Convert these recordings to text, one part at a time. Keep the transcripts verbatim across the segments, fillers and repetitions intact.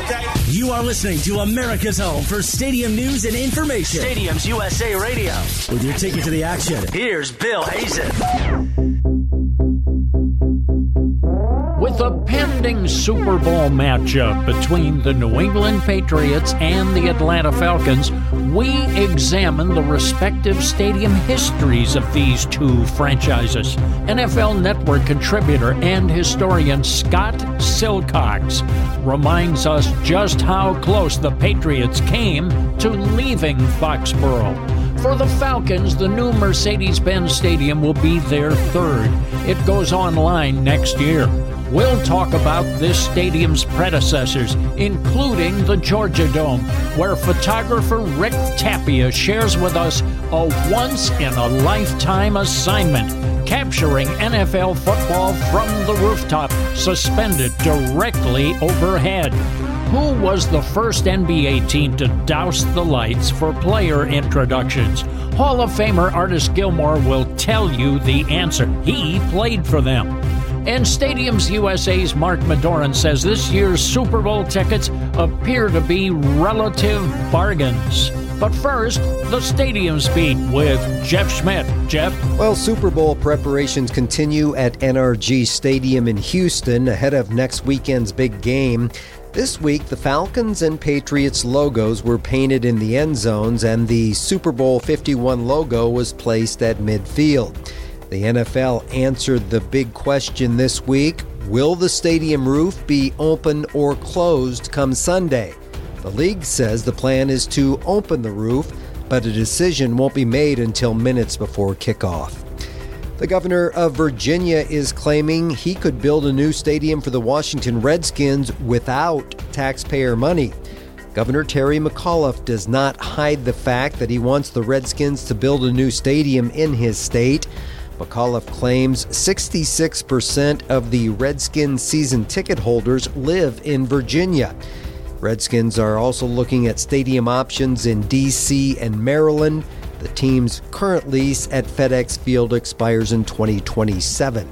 okay? You are listening to America's home for stadium news and information. Stadiums U S A Radio. With your ticket to the action, here's Bill Hazen. With a pending Super Bowl matchup between the New England Patriots and the Atlanta Falcons, we examine the respective stadium histories of these two franchises. N F L Network contributor and historian Scott Silcox reminds us just how close the Patriots came to leaving Foxborough. For the Falcons, the new Mercedes-Benz Stadium will be their third. It goes online next year. We'll talk about this stadium's predecessors, including the Georgia Dome, where photographer Rick Tapia shares with us a once-in-a-lifetime assignment, capturing N F L football from the rooftop, suspended directly overhead. Who was the first N B A team to douse the lights for player introductions? Hall of Famer Artis Gilmore will tell you the answer. He played for them. And Stadiums U S A's Mark Madoran says this year's Super Bowl tickets appear to be relative bargains. But first, the Stadiums Beat with Jeff Schmidt. Jeff? Well, Super Bowl preparations continue at N R G Stadium in Houston ahead of next weekend's big game. This week, the Falcons and Patriots logos were painted in the end zones, and the Super Bowl fifty-one logo was placed at midfield. The N F L answered the big question this week: will the stadium roof be open or closed come Sunday? The league says the plan is to open the roof, but a decision won't be made until minutes before kickoff. The governor of Virginia is claiming he could build a new stadium for the Washington Redskins without taxpayer money. Governor Terry McAuliffe does not hide the fact that he wants the Redskins to build a new stadium in his state. McAuliffe claims sixty-six percent of the Redskins season ticket holders live in Virginia. Redskins are also looking at stadium options in D C and Maryland. The team's current lease at FedEx Field expires in twenty twenty-seven.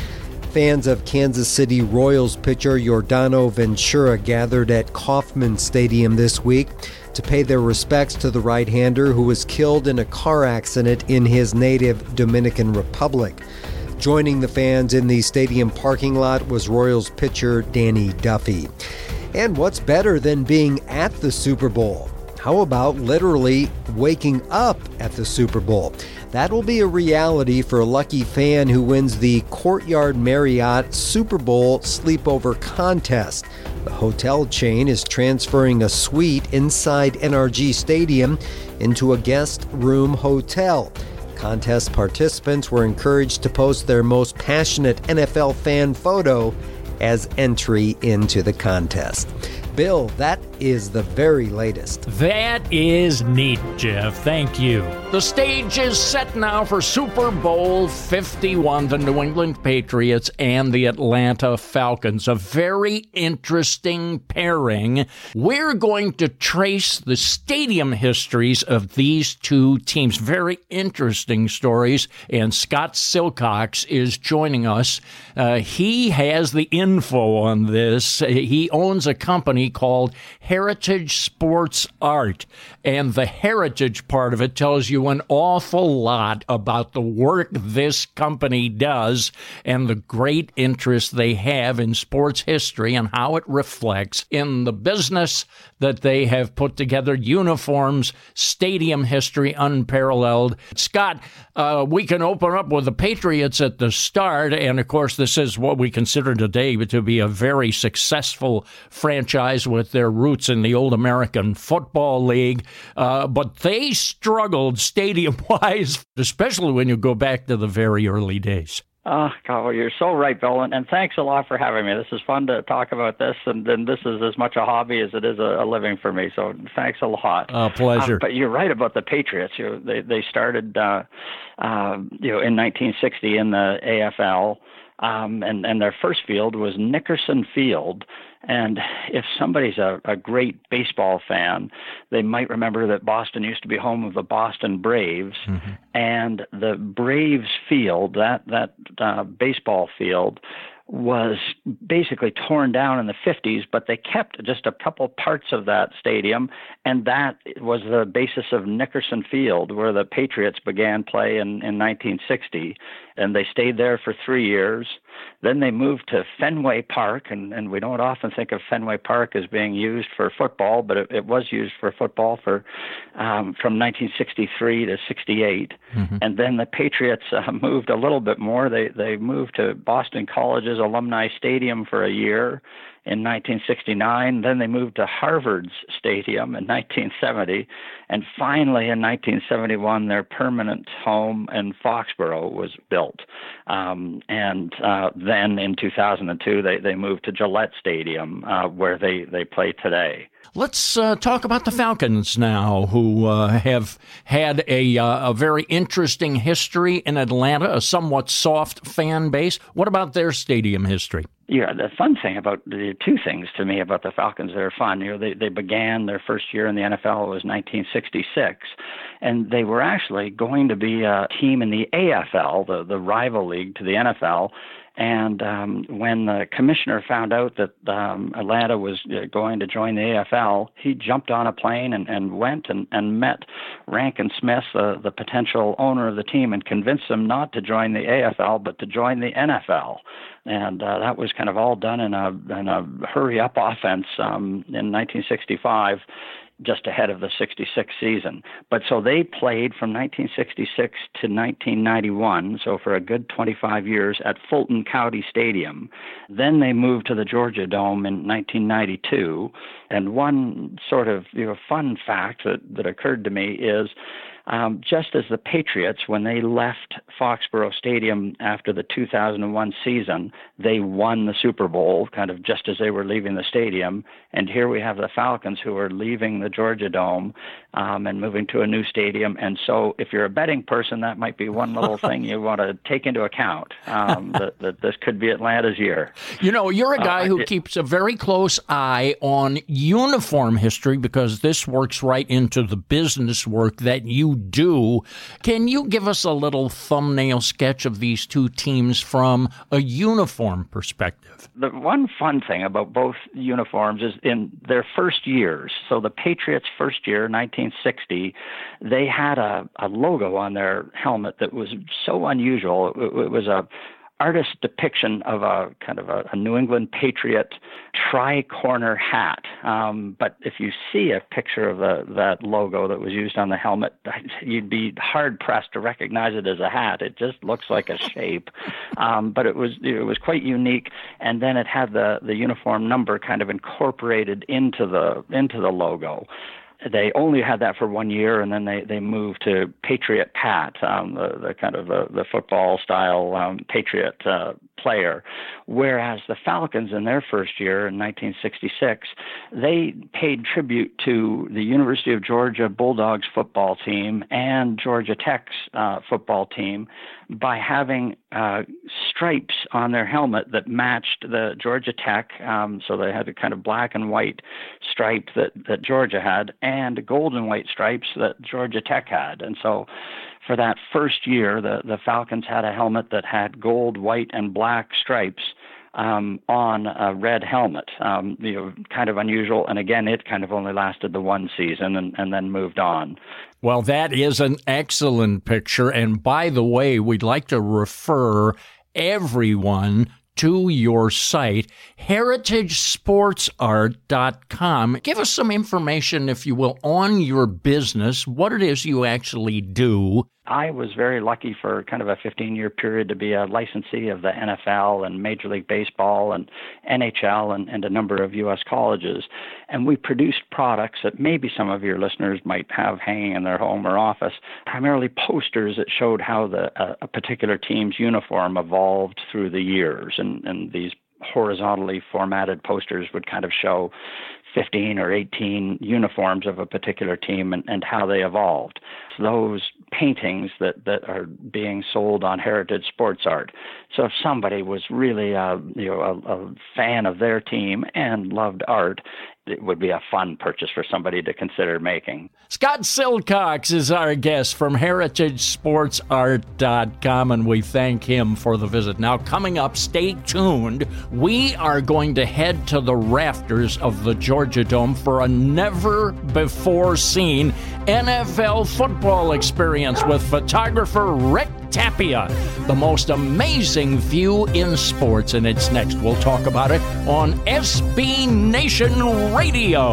Fans of Kansas City Royals pitcher Yordano Ventura gathered at Kauffman Stadium this week to pay their respects to the right-hander who was killed in a car accident in his native Dominican Republic. Joining the fans in the stadium parking lot was Royals pitcher Danny Duffy. And what's better than being at the Super Bowl? How about literally waking up at the Super Bowl? That will be a reality for a lucky fan who wins the Courtyard Marriott Super Bowl Sleepover Contest. The hotel chain is transferring a suite inside N R G Stadium into a guest room hotel. Contest participants were encouraged to post their most passionate N F L fan photo as entry into the contest. Bill, that is the very latest. That is neat, Jeff. Thank you. The stage is set now for Super Bowl fifty-one, the New England Patriots and the Atlanta Falcons. A very interesting pairing. We're going to trace the stadium histories of these two teams. Very interesting stories. And Scott Silcox is joining us. Uh, he has the info on this. He owns a company called Heritage Sports Art, and the heritage part of it tells you an awful lot about the work this company does and the great interest they have in sports history and how it reflects in the business that they have put together. Uniforms, stadium history unparalleled. Scott, uh, we can open up with the Patriots at the start, and of course this is what we consider today to be a very successful franchise with their roots in the old American Football League, uh, but they struggled stadium-wise, especially when you go back to the very early days. Oh, God, well, you're so right, Bill, and, and thanks a lot for having me. This is fun to talk about this, and, and this is as much a hobby as it is a, a living for me, so thanks a lot. A pleasure. Uh, but you're right about the Patriots. You know, they, they started uh, uh, you know, in nineteen sixty in the A F L, um, and, and their first field was Nickerson Field. And if somebody's a, a great baseball fan, they might remember that Boston used to be home of the Boston Braves, mm-hmm. and the Braves field, that that uh, baseball field, was basically torn down in the fifties, but they kept just a couple parts of that stadium, and that was the basis of Nickerson Field, where the Patriots began play in, in nineteen sixty, and they stayed there for three years. Then they moved to Fenway Park, and, and we don't often think of Fenway Park as being used for football, but it, it was used for football for um, from nineteen sixty-three to sixty-eight. Mm-hmm. And then the Patriots uh, moved a little bit more. They they moved to Boston College's Alumni Stadium for a year in nineteen sixty-nine. Then they moved to Harvard's stadium in nineteen seventy. And finally, in nineteen seventy-one, their permanent home in Foxborough was built. Um, and uh, then in two thousand two, they, they moved to Gillette Stadium, uh, where they, they play today. Let's uh, talk about the Falcons now, who uh, have had a, uh, a very interesting history in Atlanta, a somewhat soft fan base. What about their stadium history? Yeah, the fun thing about the two things to me about the Falcons that are fun, you know, they, they began their first year in the N F L was nineteen sixty-six, and they were actually going to be a team in the A F L, the, the rival league to the N F L. And um, when the commissioner found out that um, Atlanta was going to join the A F L, he jumped on a plane and, and went and, and met Rankin Smith, uh, the potential owner of the team, and convinced him not to join the A F L, but to join the N F L. And uh, that was kind of all done in a, in a hurry-up offense um, in nineteen sixty-five. Just ahead of the sixty-six season. But so they played from nineteen sixty-six to nineteen ninety-one, so for a good twenty-five years at Fulton County Stadium. Then they moved to the Georgia Dome in nineteen ninety-two. And one sort of you know, fun fact that, that occurred to me is Um, just as the Patriots, when they left Foxborough Stadium after the two thousand one season, they won the Super Bowl, kind of just as they were leaving the stadium. And here we have the Falcons, who are leaving the Georgia Dome um, and moving to a new stadium. And so if you're a betting person, that might be one little thing you want to take into account, um, that, that this could be Atlanta's year. You know, you're a guy uh, who it, keeps a very close eye on uniform history, because this works right into the business work that you do. Can you give us a little thumbnail sketch of these two teams from a uniform perspective? The one fun thing about both uniforms is in their first years. So the Patriots' first year, nineteen sixty, they had a, a logo on their helmet that was so unusual. It, it was a artist depiction of a kind of a, a New England Patriot tri-corner hat. Um, but if you see a picture of the, that logo that was used on the helmet, you'd be hard-pressed to recognize it as a hat. It just looks like a shape. Um, but it was it was quite unique. And then it had the, the uniform number kind of incorporated into the into the logo. They only had that for one year, and then they, they moved to Patriot Pat, um, the, the kind of uh, the football-style um, Patriot uh, player. Whereas the Falcons, in their first year in nineteen sixty-six, they paid tribute to the University of Georgia Bulldogs football team and Georgia Tech's uh, football team by having uh, stripes on their helmet that matched the Georgia Tech. Um, so they had a kind of black and white stripe that, that Georgia had, and gold and white stripes that Georgia Tech had. And so for that first year, the, the Falcons had a helmet that had gold, white, and black stripes um, on a red helmet. Um, you know, kind of unusual. And again, it kind of only lasted the one season and, and then moved on. Well, that is an excellent picture. And by the way, we'd like to refer everyone to your site, heritage sports art dot com. Give us some information, if you will, on your business, what it is you actually do. I was very lucky for kind of a fifteen-year period to be a licensee of the N F L and Major League Baseball and N H L and, and a number of U S colleges. And we produced products that maybe some of your listeners might have hanging in their home or office, primarily posters that showed how the uh, a particular team's uniform evolved through the years. And, and these horizontally formatted posters would kind of show fifteen or eighteen uniforms of a particular team and, and how they evolved. Those paintings that, that are being sold on Heritage Sports Art. So if somebody was really a, you know, a, a fan of their team and loved art, it would be a fun purchase for somebody to consider making. Scott Silcox is our guest from heritage sports art dot com, and we thank him for the visit. Now, coming up, stay tuned. We are going to head to the rafters of the Georgia Dome for a never-before-seen N F L football experience with photographer Rick Tapia. The most amazing view in sports, and it's next. We'll talk about it on S B Nation Radio.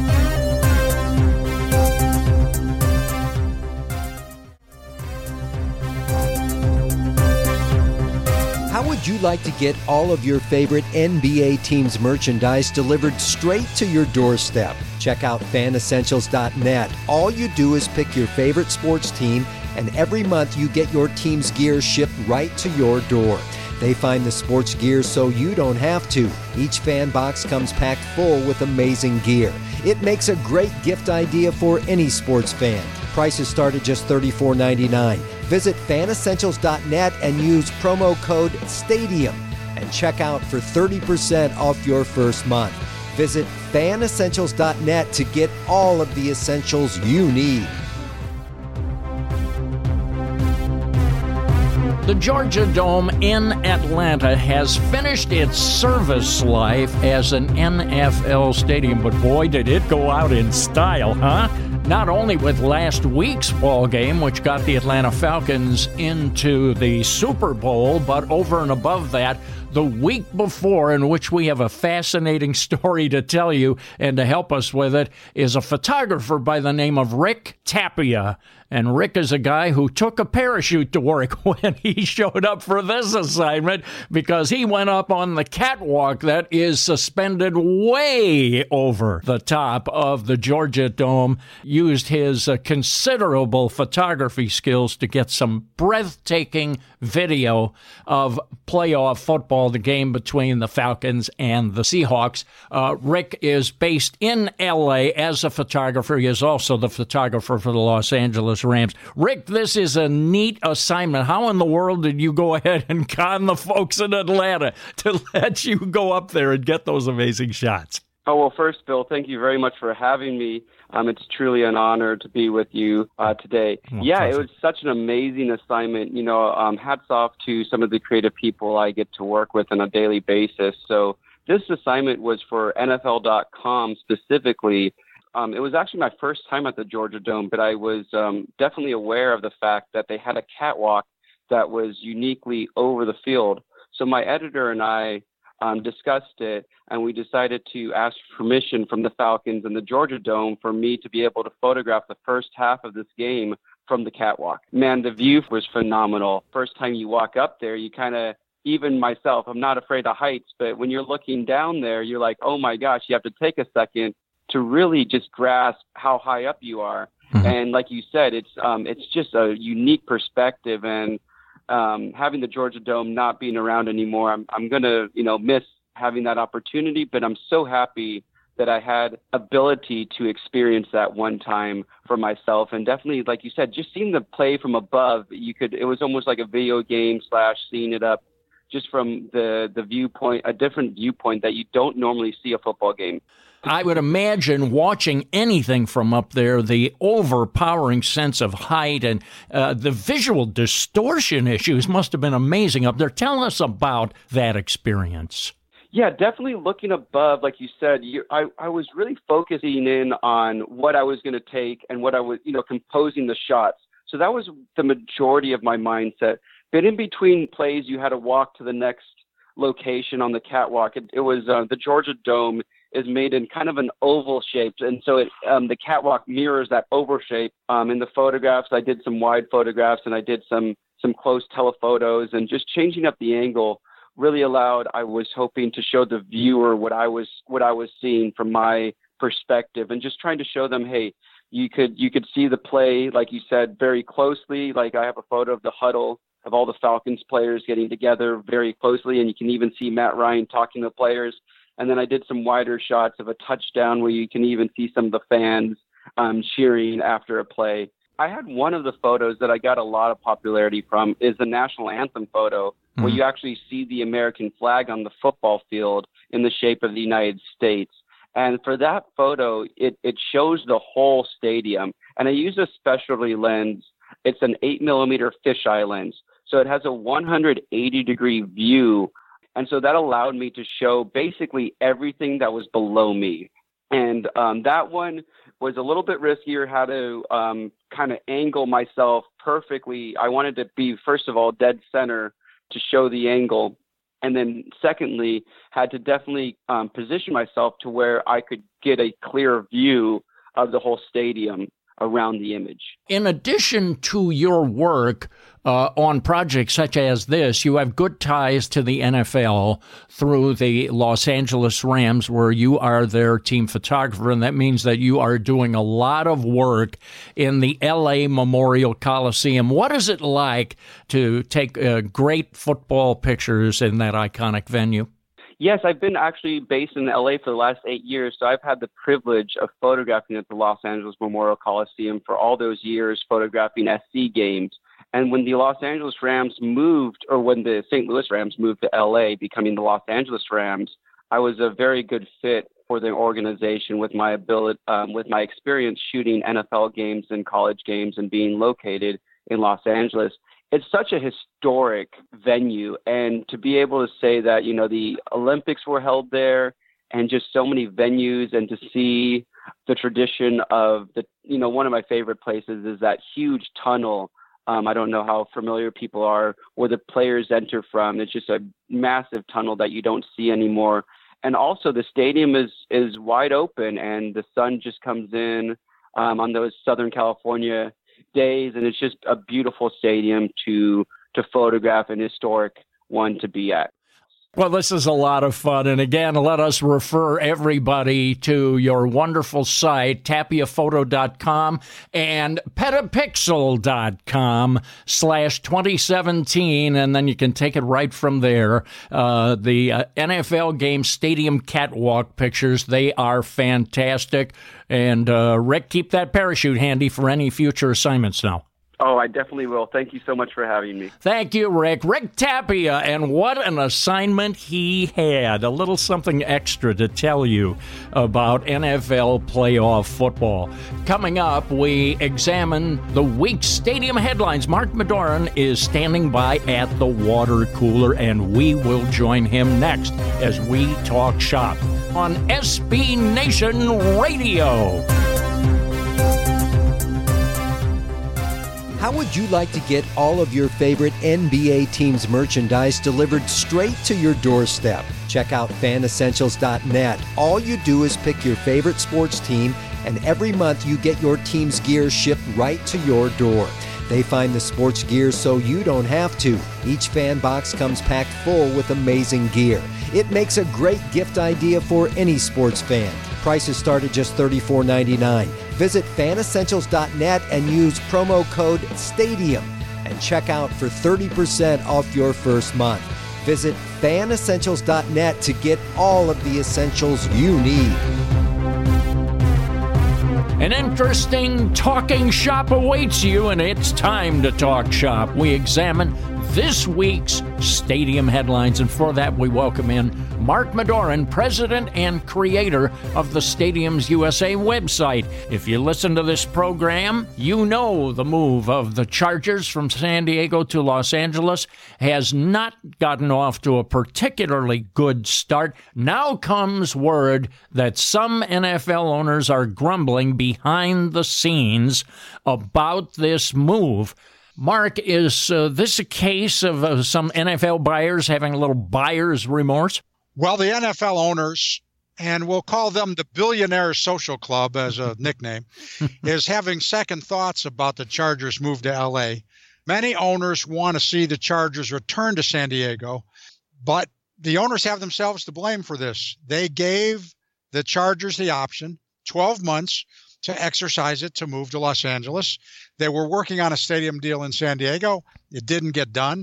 How would you like to get all of your favorite N B A teams' merchandise delivered straight to your doorstep? Check out fan essentials dot net. All you do is pick your favorite sports team, and every month you get your team's gear shipped right to your door. They find the sports gear so you don't have to. Each fan box comes packed full with amazing gear. It makes a great gift idea for any sports fan. Prices start at just thirty-four ninety-nine. Visit fan essentials dot net and use promo code STADIUM and check out for thirty percent off your first month. Visit fan essentials dot net to get all of the essentials you need. The Georgia Dome in Atlanta has finished its service life as an N F L stadium, but boy, did it go out in style, huh? Not only with last week's ball game, which got the Atlanta Falcons into the Super Bowl, but over and above that, the week before, in which we have a fascinating story to tell you, and to help us with it is a photographer by the name of Rick Tapia. And Rick is a guy who took a parachute to work when he showed up for this assignment, because he went up on the catwalk that is suspended way over the top of the Georgia Dome, used his uh, considerable photography skills to get some breathtaking video of playoff football, the game between the Falcons and the Seahawks. Uh, Rick is based in L A as a photographer. He is also the photographer for the Los Angeles Rams. Rick, this is a neat assignment. How in the world did you go ahead and con the folks in Atlanta to let you go up there and get those amazing shots? Oh, well, first, Bill, thank you very much for having me. Um, it's truly an honor to be with you uh, today. Oh, yeah, pleasure. It was such an amazing assignment. You know, um, hats off to some of the creative people I get to work with on a daily basis. So this assignment was for N F L dot com specifically. Um, it was actually my first time at the Georgia Dome, but I was um, definitely aware of the fact that they had a catwalk that was uniquely over the field. So my editor and I um, discussed it, and we decided to ask permission from the Falcons and the Georgia Dome for me to be able to photograph the first half of this game from the catwalk. Man, the view was phenomenal. First time you walk up there, you kind of, even myself, I'm not afraid of heights, but when you're looking down there, you're like, oh my gosh, you have to take a second to really just grasp how high up you are. Mm-hmm. And like you said, it's um, it's just a unique perspective. And um, having the Georgia Dome not being around anymore, I'm I'm gonna you know miss having that opportunity. But I'm so happy that I had ability to experience that one time for myself. And definitely, like you said, just seeing the play from above, you could it was almost like a video game slash seeing it up just from the the viewpoint, a different viewpoint that you don't normally see a football game. I would imagine watching anything from up there, the overpowering sense of height and uh, the visual distortion issues must have been amazing up there. Tell us about that experience. Yeah, definitely looking above, like you said, you, I, I was really focusing in on what I was going to take and what I was, you know, composing the shots. So that was the majority of my mindset. But in between plays, you had to walk to the next location on the catwalk. It, it was uh, the Georgia Dome is made in kind of an oval shape. And so it, um, the catwalk mirrors that oval shape. Um, in the photographs, I did some wide photographs and I did some some close telephotos, and just changing up the angle really allowed, I was hoping to show the viewer what I was what I was seeing from my perspective, and just trying to show them, hey, you could you could see the play, like you said, very closely. Like I have a photo of the huddle of all the Falcons players getting together very closely, and you can even see Matt Ryan talking to the players. And then I did some wider shots of a touchdown where you can even see some of the fans um, cheering after a play. I had one of the photos that I got a lot of popularity from is the national anthem photo, mm-hmm. where you actually see the American flag on the football field in the shape of the United States. And for that photo, it, it shows the whole stadium. And I used a specialty lens. It's an eight millimeter fisheye lens. So it has a one hundred eighty degree view. And so that allowed me to show basically everything that was below me. And um, that one was a little bit riskier, how to um, kind of angle myself perfectly. I wanted to be, first of all, dead center to show the angle. And then secondly, had to definitely um, position myself to where I could get a clear view of the whole stadium around the image. In addition to your work uh, on projects such as this, you have good ties to the N F L through the Los Angeles Rams, where you are their team photographer, and that means that you are doing a lot of work in the L A Memorial Coliseum. What is it like to take uh, great football pictures in that iconic venue? Yes, I've been actually based in L A for the last eight years, so I've had the privilege of photographing at the Los Angeles Memorial Coliseum for all those years, photographing S C games. And when the Los Angeles Rams moved, or when the Saint Louis Rams moved to L A, becoming the Los Angeles Rams, I was a very good fit for the organization with my ability, um, with my experience shooting N F L games and college games and being located in Los Angeles. It's such a historic venue, and to be able to say that, you know, the Olympics were held there and just so many venues, and to see the tradition of the, you know, one of my favorite places is that huge tunnel. Um, I don't know how familiar people are where the players enter from. It's just a massive tunnel that you don't see anymore. And also the stadium is, is wide open, and the sun just comes in um, on those Southern California days, and it's just a beautiful stadium to to photograph, an historic one to be at. Well, this is a lot of fun. And again, let us refer everybody to your wonderful site, tapia photo dot com and petapixel dot com slash twenty seventeen. And then you can take it right from there. Uh, the uh, N F L game stadium catwalk pictures, they are fantastic. And uh, Rick, keep that parachute handy for any future assignments now. Oh, I definitely will. Thank you so much for having me. Thank you, Rick. Rick Tapia, and what an assignment he had. A little something extra to tell you about N F L playoff football. Coming up, we examine the week's stadium headlines. Mark Medoran is standing by at the water cooler, and we will join him next as we talk shop on S B Nation Radio. How would you like to get all of your favorite N B A teams' merchandise delivered straight to your doorstep? Check out fan essentials dot net. All you do is pick your favorite sports team, and every month you get your team's gear shipped right to your door. They find the sports gear so you don't have to. Each fan box comes packed full with amazing gear. It makes a great gift idea for any sports fan. Prices start at just thirty-four ninety-nine. Visit fan essentials dot net and use promo code STADIUM and check out for thirty percent off your first month. Visit fan essentials dot net to get all of the essentials you need. An interesting talking shop awaits you, and it's time to talk shop. We examine this week's stadium headlines, and for that we welcome in Mark Medoran, president and creator of the Stadiums U S A website. If you listen to this program, you know the move of the Chargers from San Diego to Los Angeles has not gotten off to a particularly good start. Now comes word that some N F L owners are grumbling behind the scenes about this move. Mark, is uh, this a case of uh, some N F L buyers having a little buyer's remorse? Well, the N F L owners, and we'll call them the Billionaire Social Club as a nickname, is having second thoughts about the Chargers' move to L A. Many owners want to see the Chargers return to San Diego, but the owners have themselves to blame for this. They gave the Chargers the option, twelve months, to exercise it to move to Los Angeles. They were working on a stadium deal in San Diego. It didn't get done.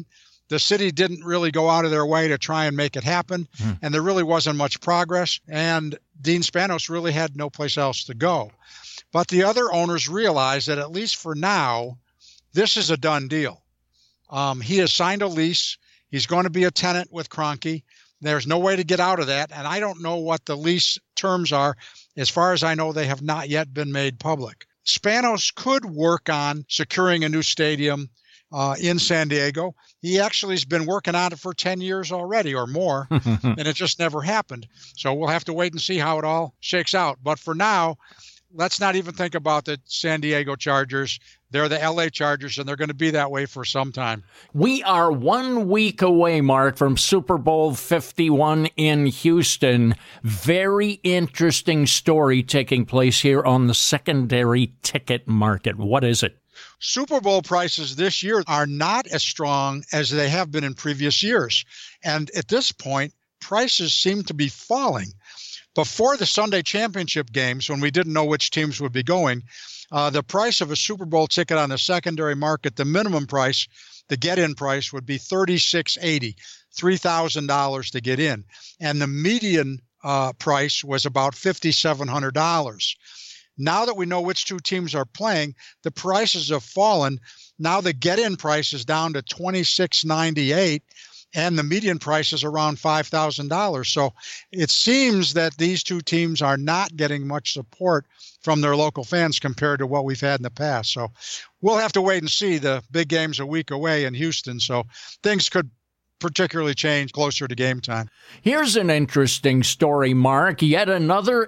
The city didn't really go out of their way to try and make it happen, mm. and there really wasn't much progress, and Dean Spanos really had no place else to go. But the other owners realized that, at least for now, this is a done deal. Um, he has signed a lease. He's going to be a tenant with Kroenke. There's no way to get out of that, and I don't know what the lease terms are. As far as I know, they have not yet been made public. Spanos could work on securing a new stadium uh, in San Diego. He actually has been working on it for ten years already or more, and it just never happened. So we'll have to wait and see how it all shakes out. But for now, let's not even think about the San Diego Chargers. They're the L A Chargers, and they're going to be that way for some time. We are one week away, Mark, from Super Bowl fifty-one in Houston. Very interesting story taking place here on the secondary ticket market. What is it? Super Bowl prices this year are not as strong as they have been in previous years. And at this point, prices seem to be falling. Before the Sunday championship games, when we didn't know which teams would be going, uh, the price of a Super Bowl ticket on the secondary market, the minimum price, the get-in price, would be thirty-six eighty, three thousand dollars to get in. And the median uh, price was about fifty-seven hundred dollars. Now that we know which two teams are playing, the prices have fallen. Now the get-in price is down to twenty-six ninety-eight, and the median price is around five thousand dollars. So it seems that these two teams are not getting much support from their local fans compared to what we've had in the past. So we'll have to wait and see. The big game's a week away in Houston, so things could particularly change closer to game time. Here's an interesting story, Mark. Yet another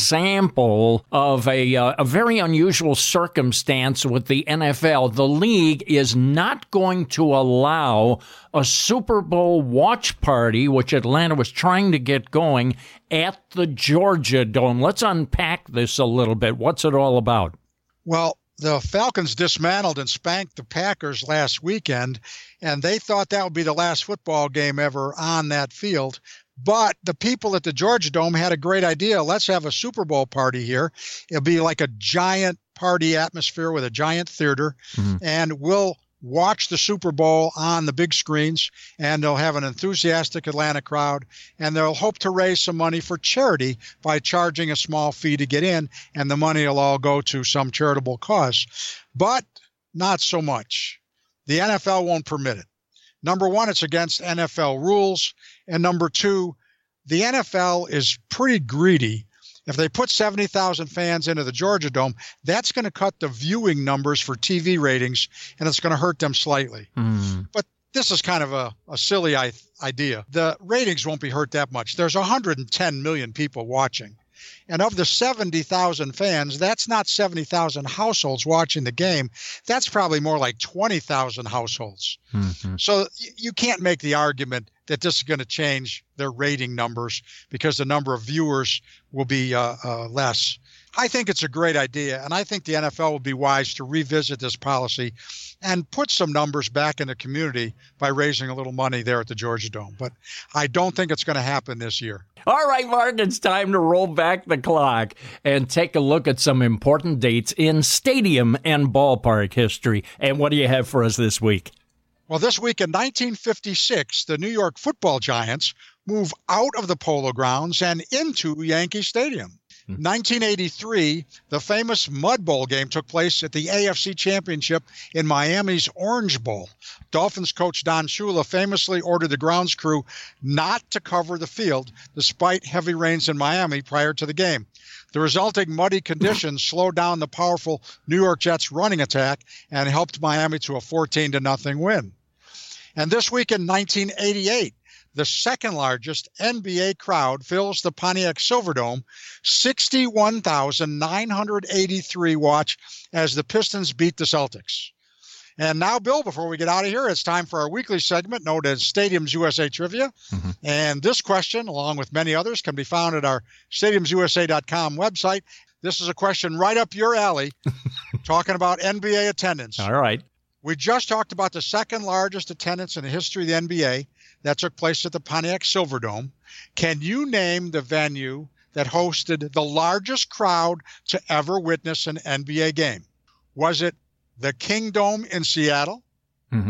example of a, uh, a very unusual circumstance with the N F L. The league is not going to allow a Super Bowl watch party, which Atlanta was trying to get going, at the Georgia Dome. Let's unpack this a little bit. What's it all about? Well, the Falcons dismantled and spanked the Packers last weekend, and they thought that would be the last football game ever on that field. But the people at the Georgia Dome had a great idea. Let's have a Super Bowl party here. It'll be like a giant party atmosphere with a giant theater, mm-hmm. and we'll watch the Super Bowl on the big screens, and they'll have an enthusiastic Atlanta crowd, and they'll hope to raise some money for charity by charging a small fee to get in, and the money will all go to some charitable cause. But not so much. The N F L won't permit it. Number one, it's against N F L rules, and number two, the N F L is pretty greedy. If they put seventy thousand fans into the Georgia Dome, that's going to cut the viewing numbers for T V ratings, and it's going to hurt them slightly. Mm. But this is kind of a, a silly I- idea. The ratings won't be hurt that much. There's one hundred ten million people watching. And of the seventy thousand fans, that's not seventy thousand households watching the game. That's probably more like twenty thousand households. Mm-hmm. So y- you can't make the argument that this is going to change their rating numbers because the number of viewers will be uh, uh, less. I think it's a great idea, and I think the N F L will be wise to revisit this policy and put some numbers back in the community by raising a little money there at the Georgia Dome. But I don't think it's going to happen this year. All right, Mark, it's time to roll back the clock and take a look at some important dates in stadium and ballpark history. And what do you have for us this week? Well, this week in nineteen fifty-six, the New York Football Giants move out of the Polo Grounds and into Yankee Stadium. nineteen eighty-three, the famous Mud Bowl game took place at the A F C Championship in Miami's Orange Bowl. Dolphins coach Don Shula famously ordered the grounds crew not to cover the field despite heavy rains in Miami prior to the game. The resulting muddy conditions slowed down the powerful New York Jets running attack and helped Miami to a fourteen to nothing win. And this week in nineteen eighty-eight, the second largest N B A crowd fills the Pontiac Silverdome. sixty-one thousand nine hundred eighty-three watch as the Pistons beat the Celtics. And now, Bill, before we get out of here, it's time for our weekly segment known as Stadiums U S A Trivia. Mm-hmm. And this question, along with many others, can be found at our stadiums u s a dot com website. This is a question right up your alley, talking about N B A attendance. All right. We just talked about the second largest attendance in the history of the N B A. That took place at the Pontiac Silverdome. Can you name the venue that hosted the largest crowd to ever witness an N B A game? Was it the Kingdome in Seattle? Mm-hmm.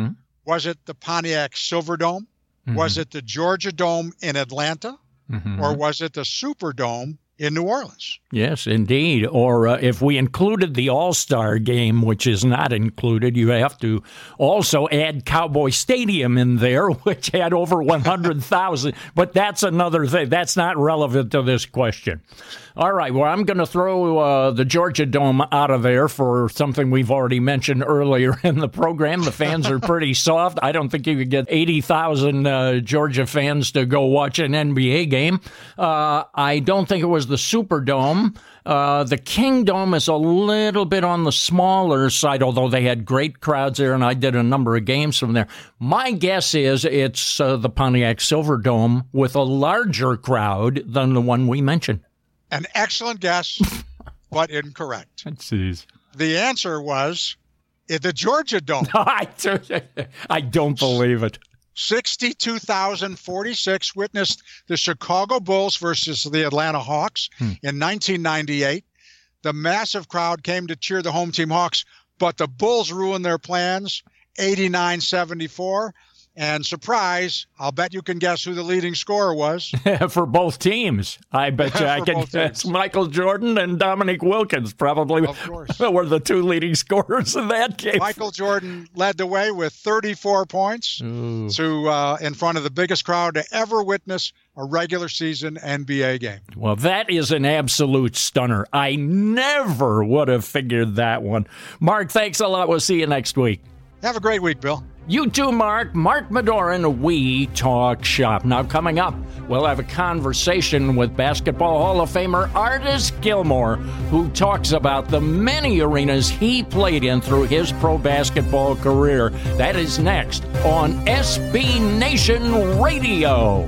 Was it the Pontiac Silverdome? Mm-hmm. Was it the Georgia Dome in Atlanta? Mm-hmm. Or was it the Superdome in New Orleans? Yes, indeed. Or uh, if we included the All-Star game, which is not included, you have to also add Cowboy Stadium in there, which had over one hundred thousand. But that's another thing. That's not relevant to this question. All right, well, I'm going to throw uh, the Georgia Dome out of there for something we've already mentioned earlier in the program. The fans are pretty soft. I don't think you could get eighty thousand uh, Georgia fans to go watch an N B A game. Uh, I don't think it was the Superdome. Uh, the Kingdome is a little bit on the smaller side, although they had great crowds there, and I did a number of games from there. My guess is it's uh, the Pontiac Silverdome with a larger crowd than the one we mentioned. An excellent guess, but incorrect. Jeez. The answer was in the Georgia Dome. I don't believe it. sixty-two thousand forty-six witnessed the Chicago Bulls versus the Atlanta Hawks hmm. in nineteen ninety-eight. The massive crowd came to cheer the home team Hawks, but the Bulls ruined their plans, eighty-nine seventy-four. And surprise, I'll bet you can guess who the leading scorer was. For both teams. I bet you I can guess. Michael Jordan and Dominique Wilkins probably were the two leading scorers in that game. Michael Jordan led the way with thirty-four points to uh, in front of the biggest crowd to ever witness a regular season N B A game. Well, that is an absolute stunner. I never would have figured that one. Mark, thanks a lot. We'll see you next week. Have a great week, Bill. You too, Mark. Mark Medoran, We Talk Shop. Now, coming up, we'll have a conversation with Basketball Hall of Famer Artis Gilmore, who talks about the many arenas he played in through his pro basketball career. That is next on S B Nation Radio.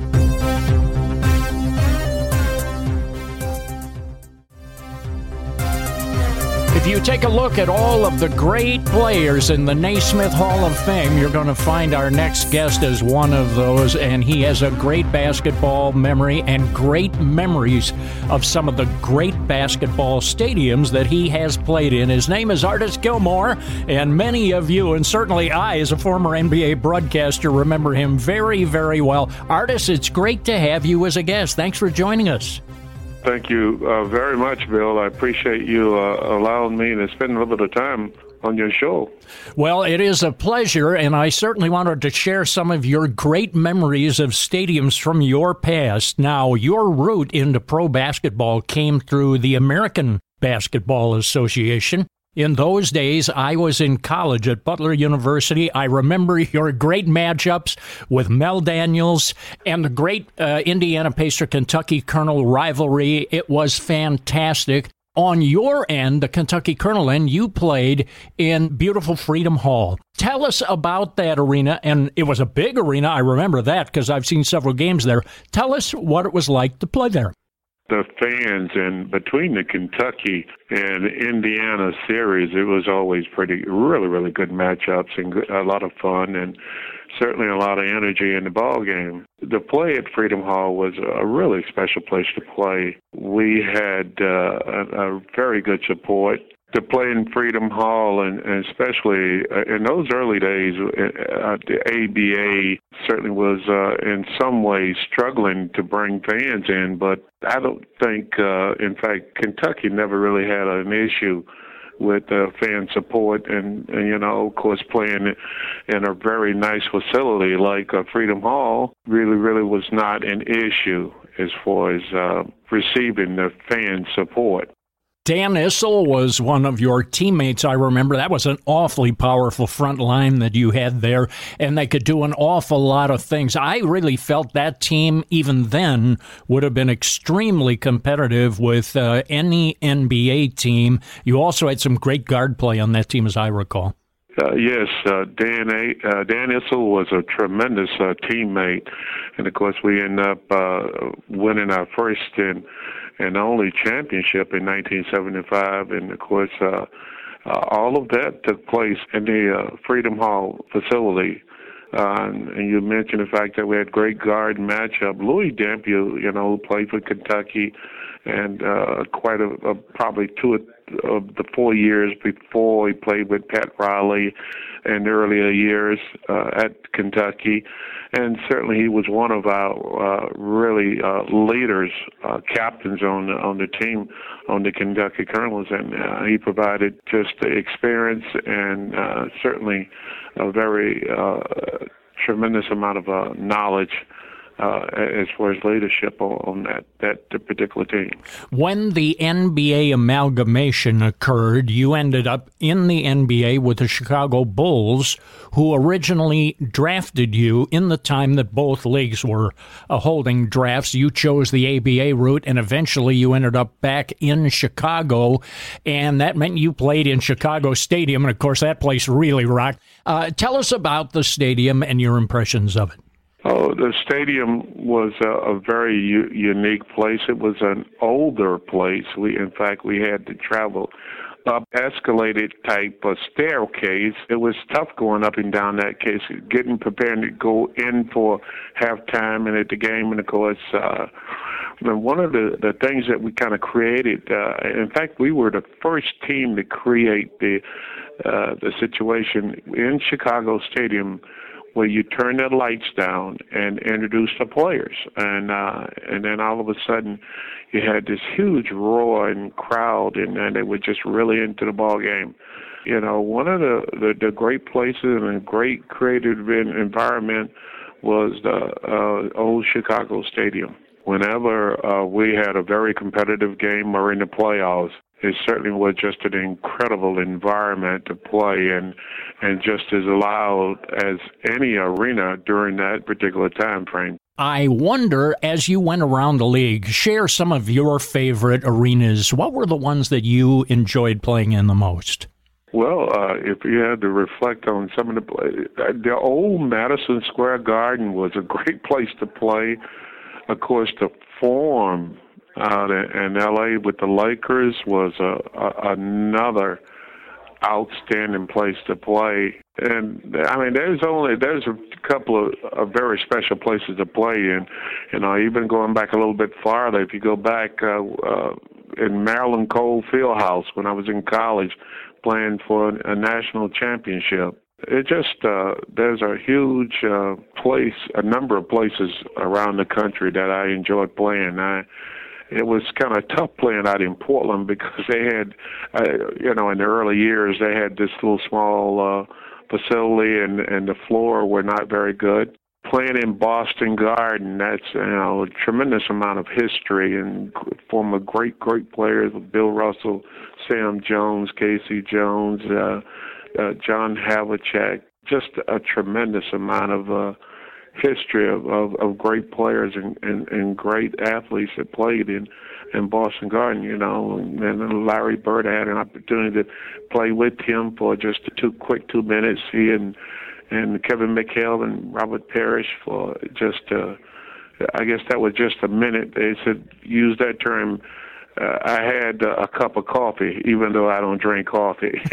If you take a look at all of the great players in the Naismith Hall of Fame, you're going to find our next guest as one of those, and he has a great basketball memory and great memories of some of the great basketball stadiums that he has played in. His name is Artis Gilmore, and many of you, and certainly I, as a former N B A broadcaster, remember him very, very well. Artis, it's great to have you as a guest. Thanks for joining us. Thank you uh, very much, Bill. I appreciate you uh, allowing me to spend a little bit of time on your show. Well, it is a pleasure, and I certainly wanted to share some of your great memories of stadiums from your past. Now, your route into pro basketball came through the American Basketball Association. In those days, I was in college at Butler University. I remember your great matchups with Mel Daniels and the great uh, Indiana Pacer Kentucky Colonel rivalry. It was fantastic. On your end, the Kentucky Colonel end, you played in beautiful Freedom Hall. Tell us about that arena, and it was a big arena. I remember that because I've seen several games there. Tell us what it was like to play there. The fans, and between the Kentucky and Indiana series, it was always pretty, really, really good matchups and a lot of fun and certainly a lot of energy in the ball game. The play at Freedom Hall was a really special place to play. We had uh, a, a very good support. To play in Freedom Hall, and, and especially uh, in those early days, uh, the A B A certainly was uh, in some ways struggling to bring fans in, but I don't think, uh, in fact, Kentucky never really had an issue with uh, fan support, and, and, you know, of course, playing in a very nice facility like uh, Freedom Hall really, really was not an issue as far as uh, receiving the fan support. Dan Issel was one of your teammates, I remember. That was an awfully powerful front line that you had there, and they could do an awful lot of things. I really felt that team, even then, would have been extremely competitive with uh, any N B A team. You also had some great guard play on that team, as I recall. Uh, yes, uh, Dan a- uh, Dan Issel was a tremendous uh, teammate, and of course we ended up uh, winning our first and, and only championship in nineteen seventy-five, and of course uh, uh, all of that took place in the uh, Freedom Hall facility. Uh, and you mentioned the fact that we had great guard matchup. Louis Dampier, you know, played for Kentucky, and uh, quite a, a probably two of the four years before he played with Pat Riley in the earlier years uh, at Kentucky. And certainly he was one of our uh, really uh, leaders, uh, captains on the, on the team, on the Kentucky Colonels, and uh, he provided just the experience and uh, certainly a very uh, tremendous amount of uh, knowledge Uh, as far as leadership on, on that, that particular team. When the N B A amalgamation occurred, you ended up in the N B A with the Chicago Bulls, who originally drafted you in the time that both leagues were uh, holding drafts. You chose the A B A route, and eventually you ended up back in Chicago, and that meant you played in Chicago Stadium, and of course that place really rocked. Uh, tell us about the stadium and your impressions of it. Oh, the stadium was a, a very u- unique place. It was an older place. We, in fact, we had to travel up escalated type of staircase. It was tough going up and down that case, getting prepared to go in for halftime and at the game. And of course, uh, one of the, the things that we kind of created, uh, in fact, we were the first team to create the uh, the situation in Chicago Stadium where you turn the lights down and introduce the players. And uh, and then all of a sudden you had this huge roaring crowd, and, and they were just really into the ball game. You know, one of the, the, the great places and a great creative environment was the uh, old Chicago Stadium. Whenever uh, we had a very competitive game or in the playoffs, it certainly was just an incredible environment to play, and and just as loud as any arena during that particular time frame. I wonder, as you went around the league, share some of your favorite arenas. What were the ones that you enjoyed playing in the most? Well, uh, if you had to reflect on some of the the old Madison Square Garden was a great place to play. Of course, the Forum out in L A with the Lakers was a, a, another outstanding place to play. And I mean, there's only there's a couple of, of very special places to play in. You know, even going back a little bit farther, if you go back uh, uh, in Maryland Cole Fieldhouse when I was in college, playing for a national championship. It just, uh, there's a huge uh, place, a number of places around the country that I enjoyed playing. I, it was kind of tough playing out in Portland because they had, uh, you know, in the early years, they had this little small uh, facility and, and the floor were not very good. Playing in Boston Garden, that's, you know, a tremendous amount of history and former great, great players, Bill Russell, Sam Jones, Casey Jones, uh, uh, John Havlicek, just a tremendous amount of uh, history of, of, of great players and, and, and great athletes that played in, in Boston Garden, you know. And then Larry Bird, I had an opportunity to play with him for just a two quick two minutes. He and and Kevin McHale and Robert Parrish for just, uh, I guess that was just a minute. They said, use that term. Uh, I had uh, a cup of coffee, even though I don't drink coffee.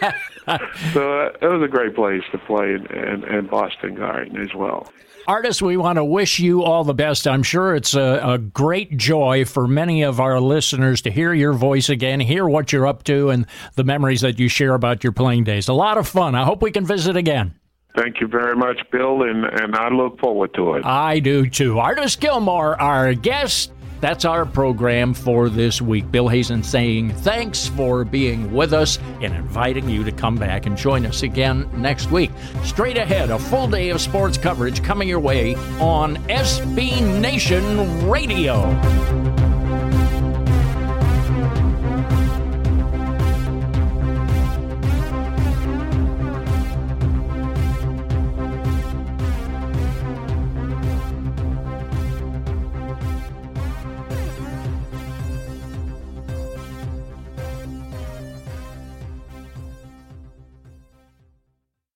So uh, it was a great place to play in, in, in Boston Garden as well. Artis, we want to wish you all the best. I'm sure it's a, a great joy for many of our listeners to hear your voice again, hear what you're up to, and the memories that you share about your playing days. A lot of fun. I hope we can visit again. Thank you very much, Bill, and, and I look forward to it. I do, too. Artis Gilmore, our guest. That's our program for this week. Bill Hazen saying thanks for being with us and inviting you to come back and join us again next week. Straight ahead, a full day of sports coverage coming your way on S B Nation Radio.